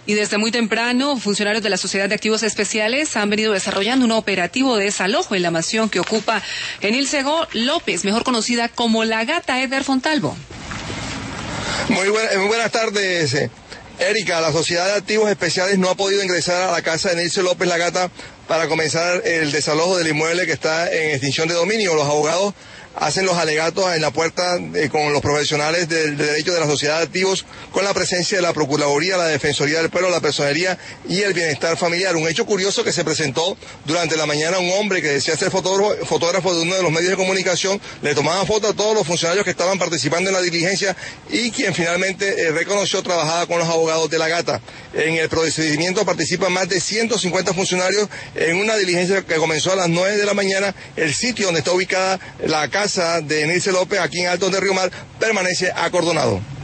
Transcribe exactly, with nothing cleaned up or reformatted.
Y desde muy temprano, funcionarios de la Sociedad de Activos Especiales han venido desarrollando un operativo de desalojo en la mansión que ocupa Enilcegó López, mejor conocida como La Gata. Eder Fontalvo. Muy, buen, muy buenas tardes, Erika. La Sociedad de Activos Especiales no ha podido ingresar a la casa de Enilcegó López La Gata para comenzar el desalojo del inmueble que está en extinción de dominio. Los abogados hacen los alegatos en la puerta eh, con los profesionales del de derecho de la Sociedad de Activos, con la presencia de la Procuraduría, la Defensoría del Pueblo, la Personería y el Bienestar Familiar. Un hecho curioso que se presentó durante la mañana: un hombre que decía ser fotógrafo, fotógrafo de uno de los medios de comunicación, le tomaba fotos a todos los funcionarios que estaban participando en la diligencia y quien finalmente eh, reconoció trabajaba con los abogados de La Gata. En el procedimiento participan más de ciento cincuenta funcionarios en una diligencia que comenzó a las nueve de la mañana. El sitio donde está ubicada la casa de Enilcegó López, aquí en Altos de Río Mar, permanece acordonado.